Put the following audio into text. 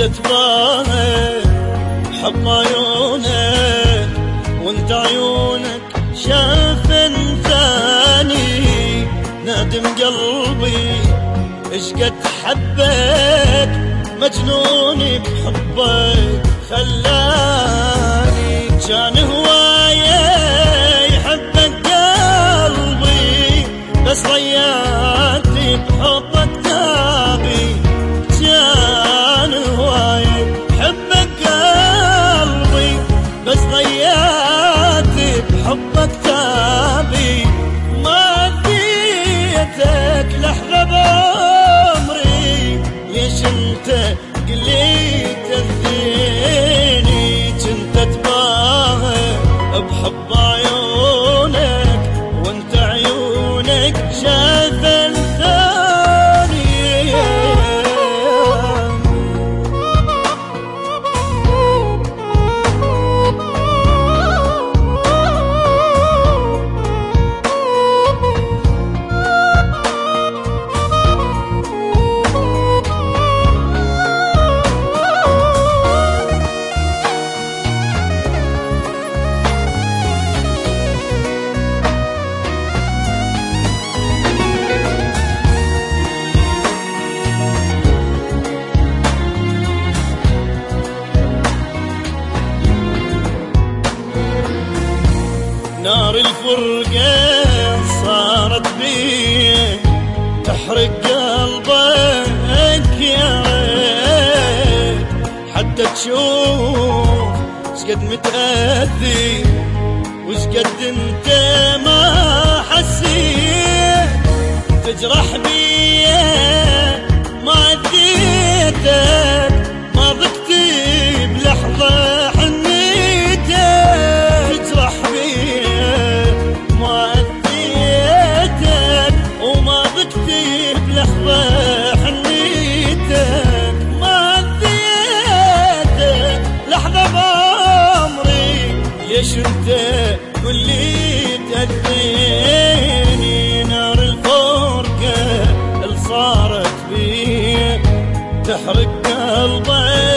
تباهى حب عيونك وانت عيونك شافن ثاني. نادم قلبي اشقد حبك مجنوني بحبك خلاني. كان هواية يحبك قلبي بس ضيعتي بحبك تابي. كان هواية يحبك قلبي بس ضيعتي بحبك تابي. ما اديتك لحظة بعمري ليش انت قليت تأذيني. كنت اتباهى بحب عيونك وانت عيونك شاذل ثاني. نار الفرقة صارت بي تحرق قلبك يا ريت حتى تشوف شقد متأذي وشقد انت ما حسيت. تجرح بي ما اديتك ما ضقتي بلحظة حنيتك. تجرح بي ما اديتك وما ضقتي بلحظة حنيتك. ما اديتك لحظة بعمري ليش انت كلي تأذيني. نار الفرقة اللي صارت بي تحرق قلبي